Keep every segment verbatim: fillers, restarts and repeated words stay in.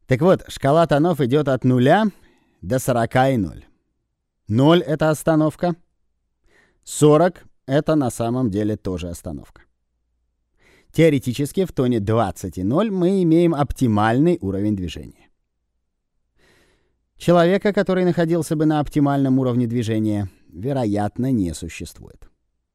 Так вот, шкала тонов идет от нуля до сорока и ноль. ноль — это остановка. сорок — это на самом деле тоже остановка. Теоретически в тоне двадцать и ноль мы имеем оптимальный уровень движения. Человека, который находился бы на оптимальном уровне движения, вероятно, не существует.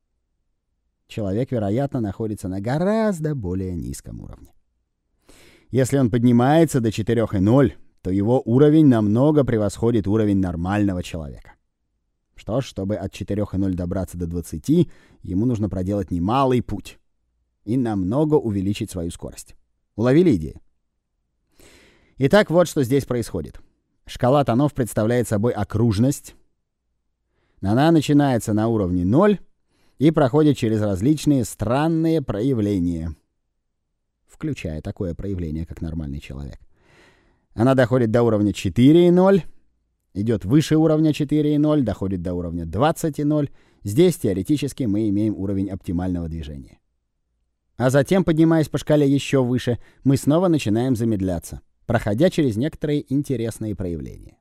Человек, вероятно, находится на гораздо более низком уровне. Если он поднимается до четырёх и ноль, то его уровень намного превосходит уровень нормального человека. Что ж, чтобы от четырёх и ноль добраться до двадцати, ему нужно проделать немалый путь и намного увеличить свою скорость. Уловили идею? Итак, вот что здесь происходит. Шкала тонов представляет собой окружность. Она начинается на уровне ноль и проходит через различные странные проявления, включая такое проявление, как нормальный человек. Она доходит до уровня четыре и ноль, идет выше уровня четыре и ноль, доходит до уровня двадцать и ноль. Здесь теоретически мы имеем уровень оптимального движения. А затем, поднимаясь по шкале еще выше, мы снова начинаем замедляться, проходя через некоторые интересные проявления.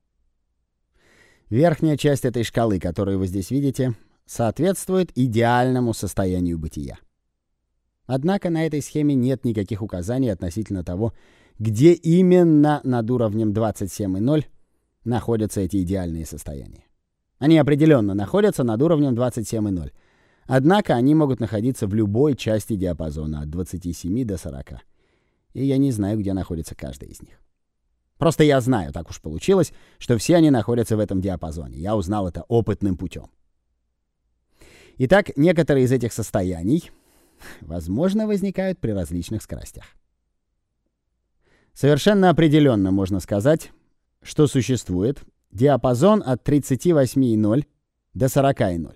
Верхняя часть этой шкалы, которую вы здесь видите, соответствует идеальному состоянию бытия. Однако на этой схеме нет никаких указаний относительно того, где именно над уровнем двадцать семь и ноль находятся эти идеальные состояния. Они определенно находятся над уровнем двадцать семь и ноль. Однако они могут находиться в любой части диапазона от двадцати семи до сорока. И я не знаю, где находится каждый из них. Просто я знаю, так уж получилось, что все они находятся в этом диапазоне. Я узнал это опытным путем. Итак, некоторые из этих состояний, возможно, возникают при различных скоростях. Совершенно определенно можно сказать, что существует диапазон от тридцати восьми и ноль до сорока и ноль,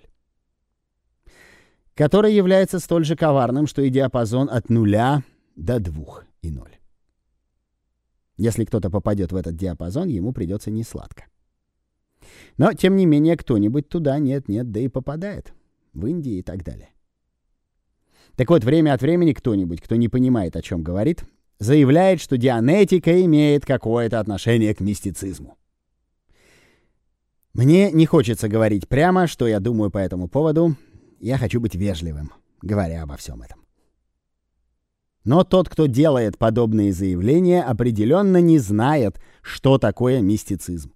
который является столь же коварным, что и диапазон от нуля до двух и ноль. Если кто-то попадет в этот диапазон, ему придется несладко. Но, тем не менее, кто-нибудь туда нет-нет, да и попадает. В Индии и так далее. Так вот, время от времени кто-нибудь, кто не понимает, о чем говорит, заявляет, что дианетика имеет какое-то отношение к мистицизму. Мне не хочется говорить прямо, что я думаю по этому поводу. Я хочу быть вежливым, говоря обо всем этом. Но тот, кто делает подобные заявления, определенно не знает, что такое мистицизм.